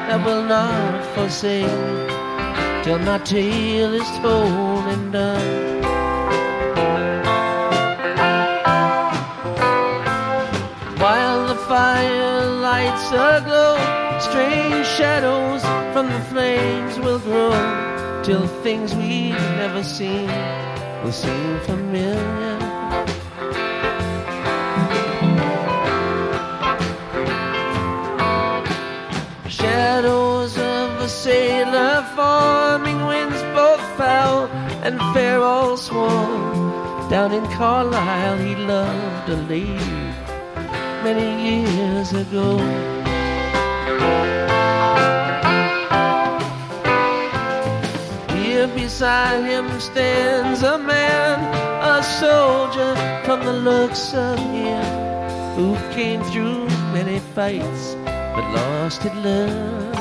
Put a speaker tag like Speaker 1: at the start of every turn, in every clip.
Speaker 1: that will not forsake me till my tale is told and done. While the fire lights aglow, strange shadows from the flames will grow, till things we've never seen will seem familiar. Shadows of a sailor forming, winds both foul and fair all sworn. Down in Carlisle he loved a lady many years ago. Here beside him stands a man, a soldier from the looks of him, who came through many fights but lost at love.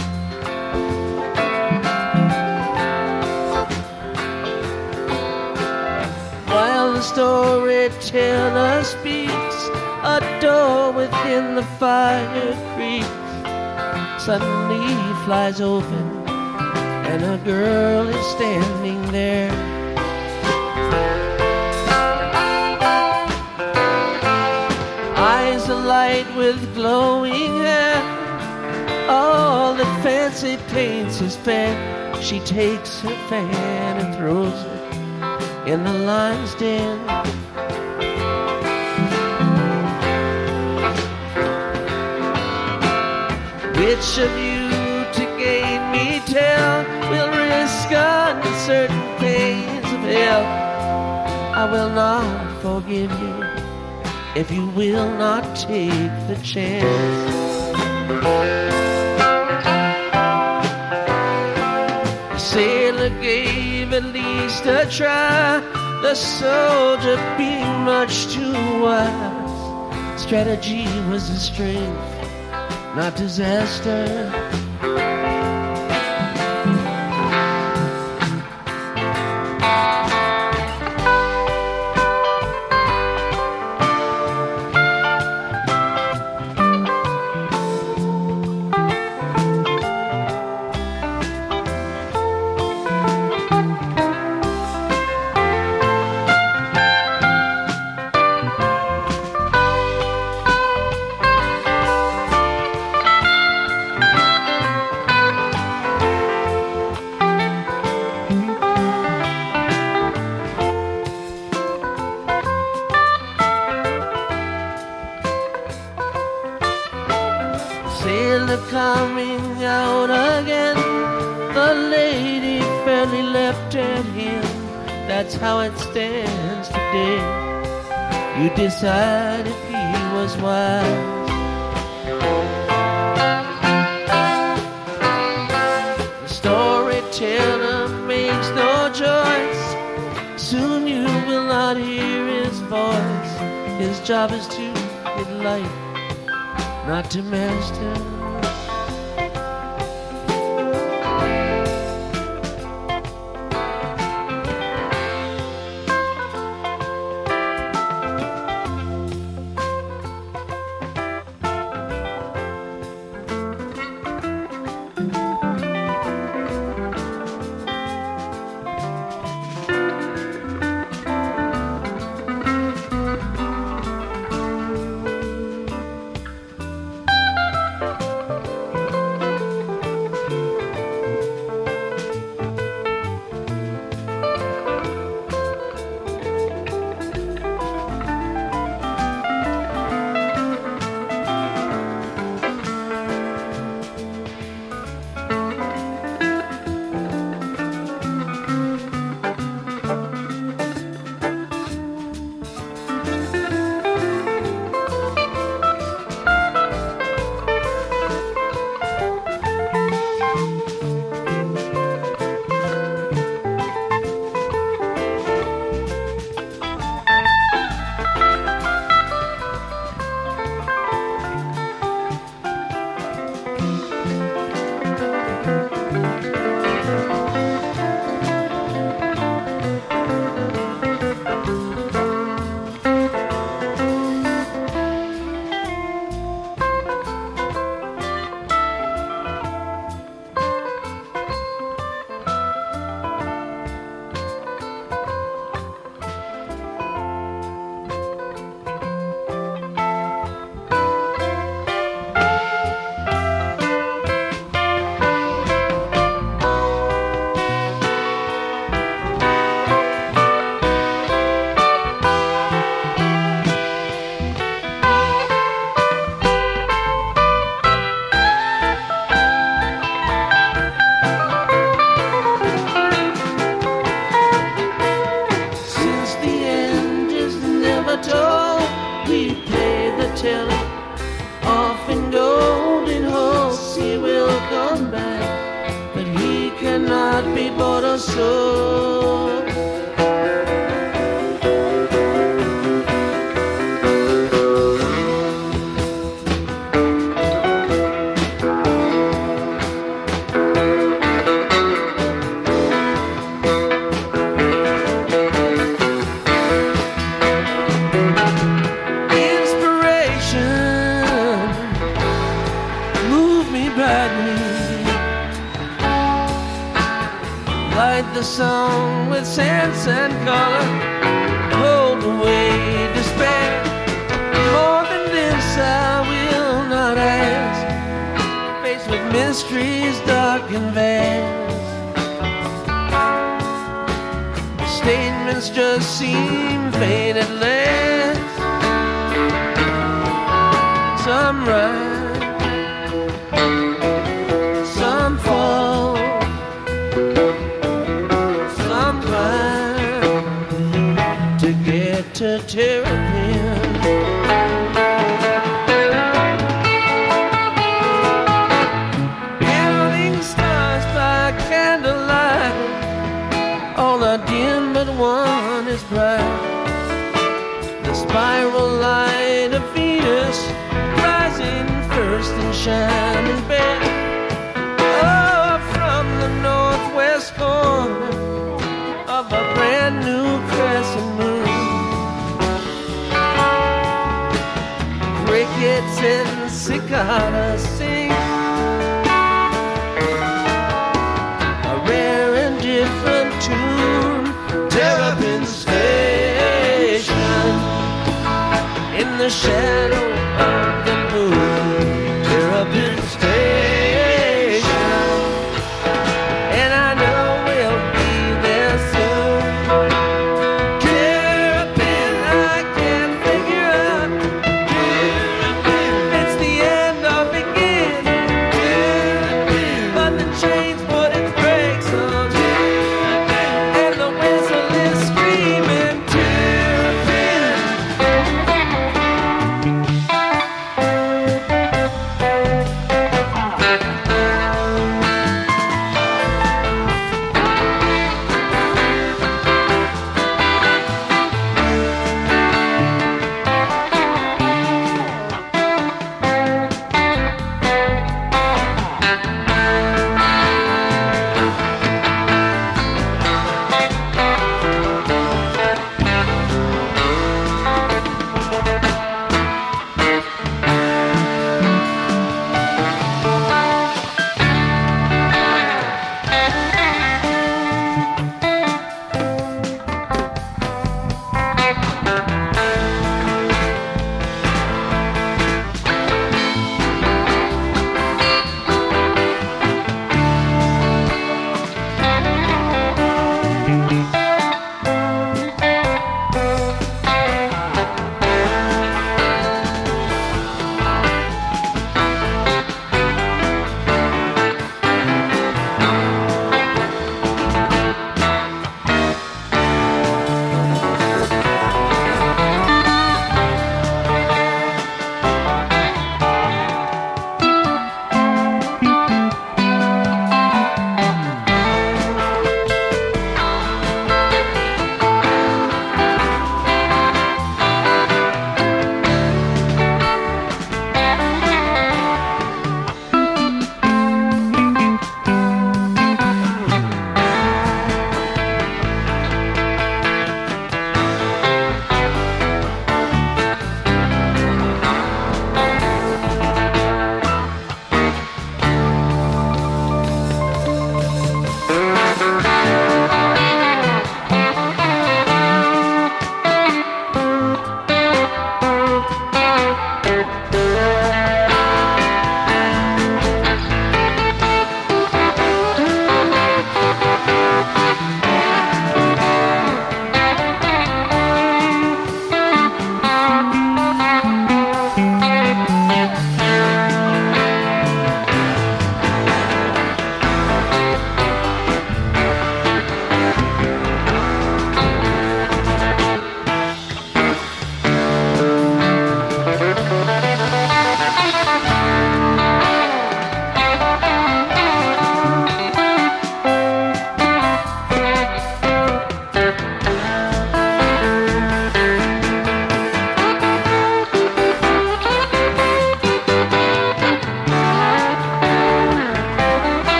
Speaker 1: While the storyteller speaks, a door within the fire creaks. Suddenly flies open, and a girl is standing there. Eyes alight with glowing hair, all that fancy paints is fair. She takes her fan and throws it in the lion's den. Which of you to gain me tell will risk uncertain pains of hell? I will not forgive you if you will not take the chance. The sailor gave at least a try, the soldier being much too wise. Strategy was his strength, not disaster. Sailor coming out again, the lady fairly leapt at him. That's how it stands today. You decide if he was wise. The storyteller makes no choice, soon you will not hear his voice. His job is to enlighten, not to master. people so. The song with sense and color, hold away despair. More than this I will not ask, faced with mysteries dark and vast. Statements just seem faint at last. Some rise, some fall, to get to Terrapin. Counting stars by candlelight, all are dim but one is bright. The spiral light of Venus rising first and shining best. Oh, from the northwest corner of a brand new crescent moon, crickets and cicadas sing a rare and different tune. Terrapin Station in the shadow of the moon. Terrapin Station, and I know we'll be there soon. Terrapin, I can't figure out if it's the end or beginning, but the chains put its brakes on, and the whistle is screaming. Terrapin.